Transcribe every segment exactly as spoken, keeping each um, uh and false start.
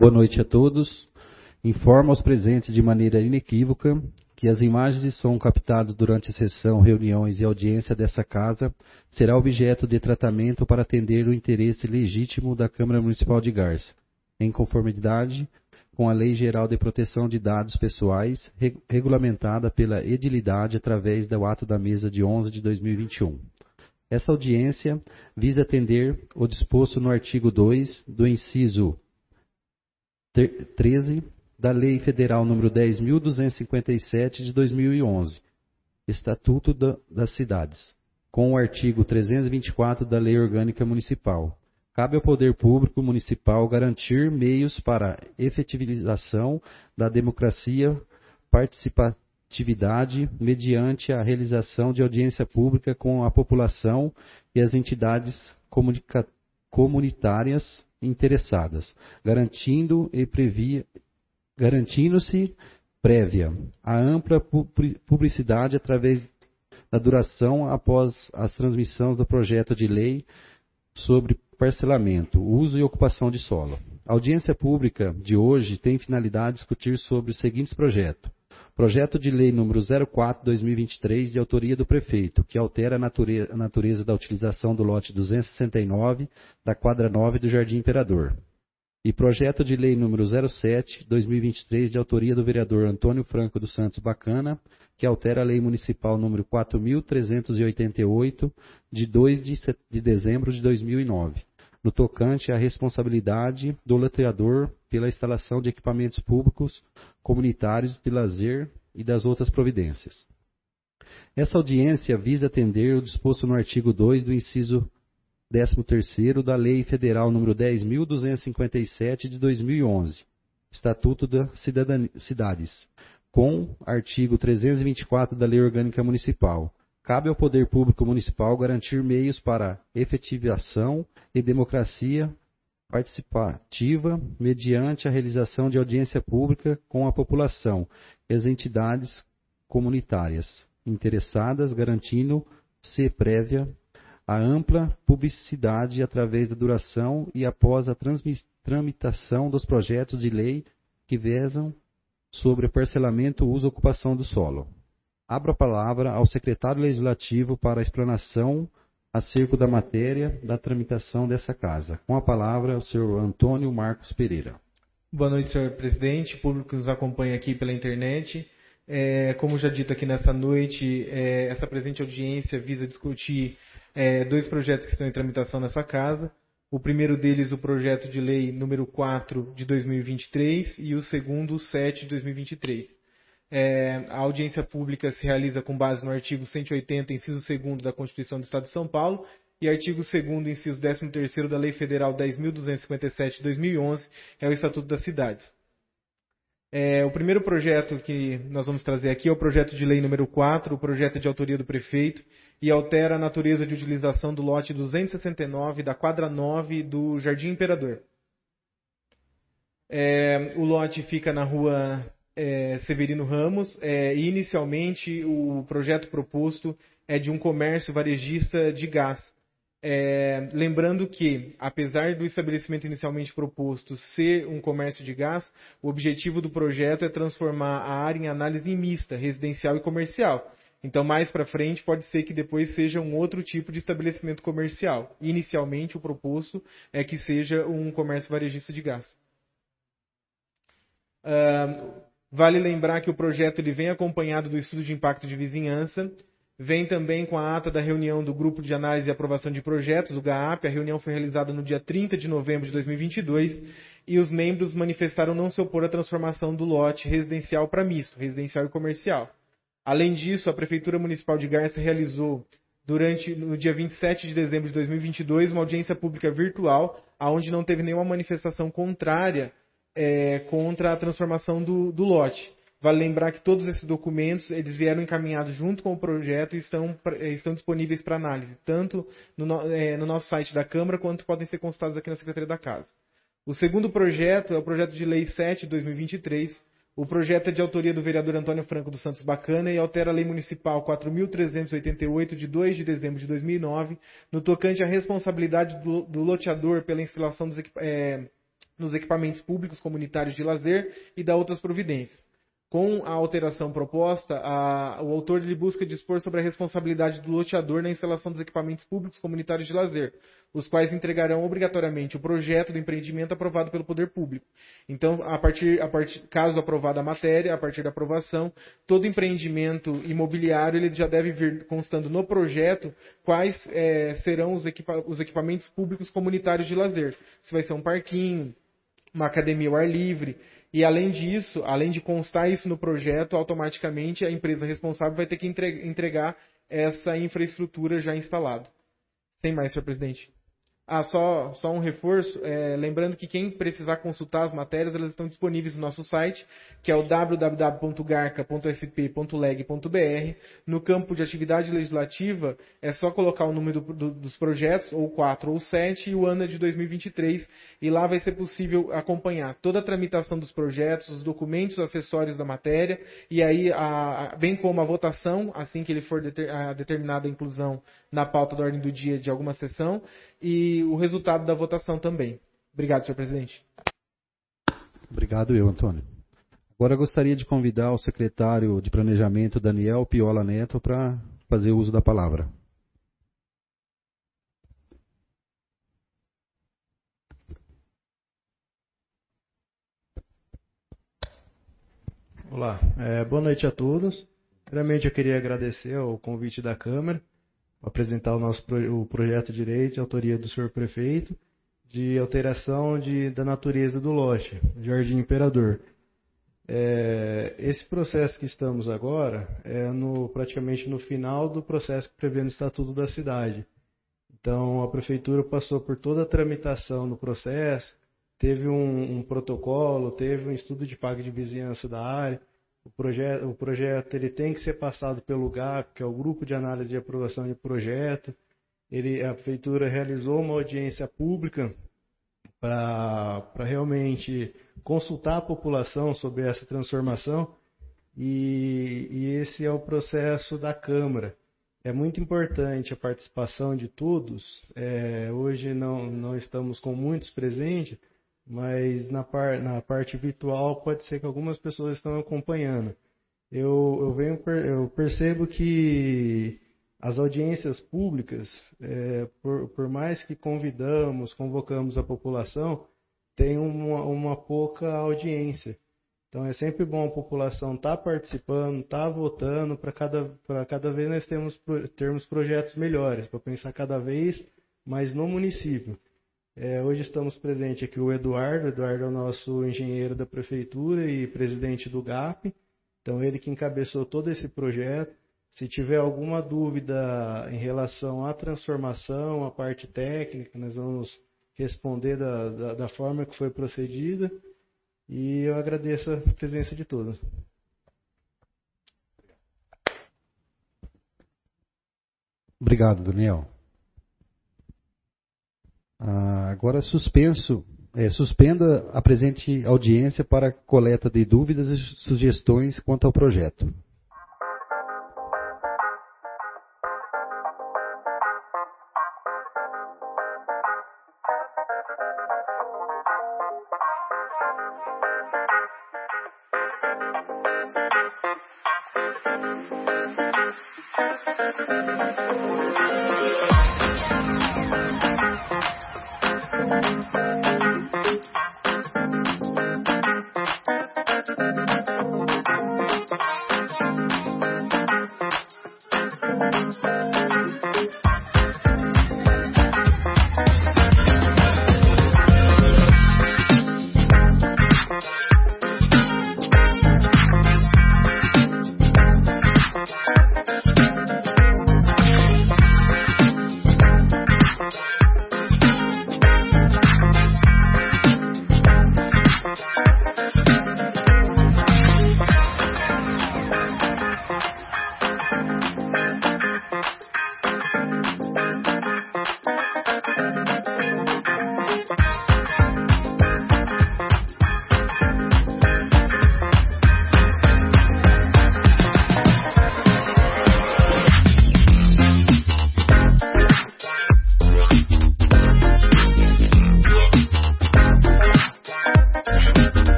Boa noite a todos. Informo aos presentes de maneira inequívoca que as imagens de som captadas durante a sessão, reuniões e audiência dessa casa será objeto de tratamento para atender o interesse legítimo da Câmara Municipal de Garça, em conformidade com a Lei Geral de Proteção de Dados Pessoais, re regulamentada pela Edilidade através do ato da mesa de onze de dois mil e vinte e um. Essa audiência visa atender o disposto no artigo dois do inciso treze da Lei Federal número dez mil duzentos e cinquenta e sete de dois mil e onze, Estatuto da, das Cidades, com o artigo trezentos e vinte e quatro da Lei Orgânica Municipal. Cabe ao Poder Público Municipal garantir meios para a efetivização da democracia participatividade mediante a realização de audiência pública com a população e as entidades comunitárias interessadas, garantindo e previa garantindo-se prévia a ampla publicidade através da duração após as transmissões do projeto de lei sobre parcelamento, uso e ocupação de solo. A audiência pública de hoje tem finalidade de discutir sobre os seguintes projetos. Projeto de lei número zero quatro barra dois mil e vinte e três, de autoria do prefeito, que altera a natureza, a natureza da utilização do lote duzentos e sessenta e nove da quadra nove do Jardim Imperador. E projeto de lei número zero sete barra dois mil e vinte e três, de autoria do vereador Antônio Franco dos Santos Bacana, que altera a lei municipal número quatro mil trezentos e oitenta e oito, de dois de dezembro de dois mil e nove, no tocante à responsabilidade do loteador pela instalação de equipamentos públicos comunitários de lazer e das outras providências. Essa audiência visa atender o disposto no artigo dois do inciso décimo terceiro da Lei Federal número dez mil duzentos e cinquenta e sete de dois mil e onze, Estatuto das Cidades, com artigo trezentos e vinte e quatro da Lei Orgânica Municipal. Cabe ao Poder Público Municipal garantir meios para efetivação e democracia participativa mediante a realização de audiência pública com a população e as entidades comunitárias interessadas, garantindo-se prévia a ampla publicidade através da duração e após a tramitação dos projetos de lei que versam sobre parcelamento, uso e ocupação do solo. Abro a palavra ao secretário legislativo para a explanação acerca da matéria da tramitação dessa casa. Com a palavra, o senhor Antônio Marcos Pereira. Boa noite, senhor presidente, público que nos acompanha aqui pela internet. É, como já dito aqui nessa noite, é, essa presente audiência visa discutir é, dois projetos que estão em tramitação nessa casa. O primeiro deles, o projeto de lei número quatro de dois mil e vinte e três, e o segundo, o sete de dois mil e vinte e três. É, a audiência pública se realiza com base no artigo cento e oitenta, inciso segundo da Constituição do Estado de São Paulo e artigo segundo, inciso décimo terceiro da Lei Federal dez mil duzentos e cinquenta e sete de dois mil e onze, é o Estatuto das Cidades. É, o primeiro projeto que nós vamos trazer aqui é o projeto de lei número quatro, o projeto de autoria do prefeito, e altera a natureza de utilização do lote duzentos e sessenta e nove da quadra nove do Jardim Imperador. É, o lote fica na rua é, Severino Ramos, é, e inicialmente o projeto proposto é de um comércio varejista de gás. É, lembrando que, apesar do estabelecimento inicialmente proposto ser um comércio de gás, o objetivo do projeto é transformar a área em análise mista, residencial e comercial. Então, mais para frente, pode ser que depois seja um outro tipo de estabelecimento comercial. Inicialmente, o proposto é que seja um comércio varejista de gás. Uh, vale lembrar que o projeto ele vem acompanhado do estudo de impacto de vizinhança, vem também com a ata da reunião do Grupo de Análise e Aprovação de Projetos, o G A A P. A reunião foi realizada no dia trinta de novembro de dois mil e vinte e dois e os membros manifestaram não se opor à transformação do lote residencial para misto, residencial e comercial. Além disso, a Prefeitura Municipal de Garça realizou, durante, no dia vinte e sete de dezembro de dois mil e vinte e dois, uma audiência pública virtual, onde não teve nenhuma manifestação contrária é, contra a transformação do, do lote. Vale lembrar que todos esses documentos eles vieram encaminhados junto com o projeto e estão, estão disponíveis para análise, tanto no, é, no nosso site da Câmara, quanto podem ser consultados aqui na Secretaria da Casa. O segundo projeto é o projeto de lei sete de dois mil e vinte e três. O projeto é de autoria do vereador Antônio Franco dos Santos Bacana e altera a Lei Municipal quatro mil trezentos e oitenta e oito, de dois de dezembro de dois mil e nove, no tocante à responsabilidade do, do loteador pela instalação dos, é, nos equipamentos públicos comunitários de lazer e da outras providências. Com a alteração proposta, a, o autor ele busca dispor sobre a responsabilidade do loteador na instalação dos equipamentos públicos comunitários de lazer, os quais entregarão obrigatoriamente o projeto do empreendimento aprovado pelo poder público. Então, a partir, a partir, caso aprovada a matéria, a partir da aprovação, todo empreendimento imobiliário ele já deve vir constando no projeto quais é, serão os, equipa, os equipamentos públicos comunitários de lazer. Se vai ser um parquinho, uma academia ao ar livre. E além disso, além de constar isso no projeto, automaticamente a empresa responsável vai ter que entregar essa infraestrutura já instalada. Tem mais, senhor presidente? Ah, só, só um reforço, é, lembrando que quem precisar consultar as matérias, elas estão disponíveis no nosso site, que é o w w w ponto garca ponto s p ponto leg ponto b r. No campo de atividade legislativa, é só colocar o número do, do, dos projetos, ou quatro ou sete, e o ano é de dois mil e vinte e três, e lá vai ser possível acompanhar toda a tramitação dos projetos, os documentos acessórios da matéria, e aí, a, a, bem como a votação, assim que ele for deter, a determinada a inclusão na pauta da ordem do dia de alguma sessão, e o resultado da votação também. Obrigado, senhor presidente. Obrigado eu, Antônio. Agora eu gostaria de convidar o secretário de Planejamento, Daniel Piola Neto, para fazer uso da palavra. Olá, é, boa noite a todos. Primeiramente eu queria agradecer o convite da Câmara para apresentar o nosso pro, o projeto de lei de autoria do senhor prefeito de alteração de, da natureza do lote, Jardim Imperador. É, esse processo que estamos agora é no, praticamente no final do processo que prevê no Estatuto da Cidade. Então, a Prefeitura passou por toda a tramitação no processo, teve um, um protocolo, teve um estudo de impacto de vizinhança da área. O projeto, o projeto ele tem que ser passado pelo G A P, que é o Grupo de Análise de Aprovação de Projeto. Ele, a Prefeitura realizou uma audiência pública para realmente consultar a população sobre essa transformação, e, e esse é o processo da Câmara. É muito importante a participação de todos. É, hoje não, não estamos com muitos presentes, mas na, par, na parte virtual pode ser que algumas pessoas estão acompanhando. Eu, eu, venho, eu percebo que as audiências públicas, é, por, por mais que convidamos, convocamos a população, tem uma, uma pouca audiência. Então é sempre bom a população estar tá participando, estar tá votando, para cada, para cada vez nós temos, termos projetos melhores, para pensar cada vez mais no município. É, hoje estamos presentes aqui o Eduardo. O Eduardo é o nosso engenheiro da Prefeitura e presidente do G A P. Então ele que encabeçou todo esse projeto. Se tiver alguma dúvida em relação à transformação, à parte técnica, nós vamos responder da, da, da forma que foi procedida. E eu agradeço a presença de todos. Obrigado, Daniel. Ah, agora suspenso, é, suspenda a presente audiência para coleta de dúvidas e sugestões quanto ao projeto.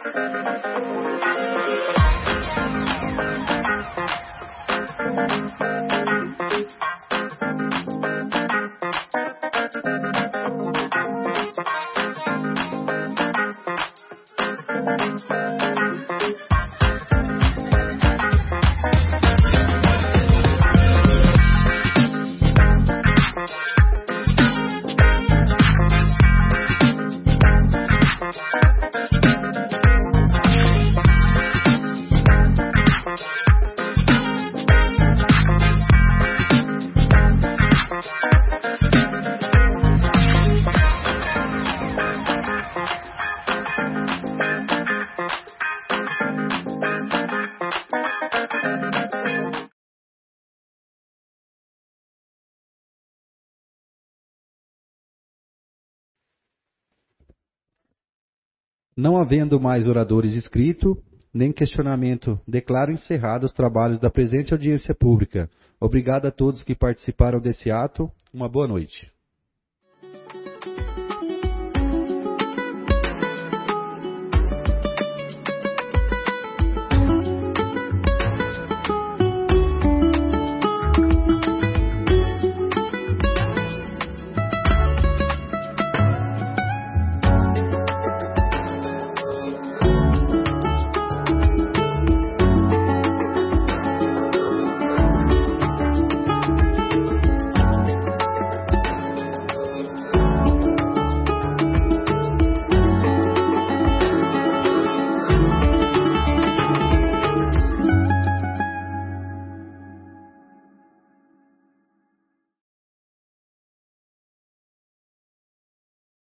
Não havendo mais oradores inscritos, nem questionamento, declaro encerrados os trabalhos da presente audiência pública. Obrigado a todos que participaram desse ato. Uma boa noite.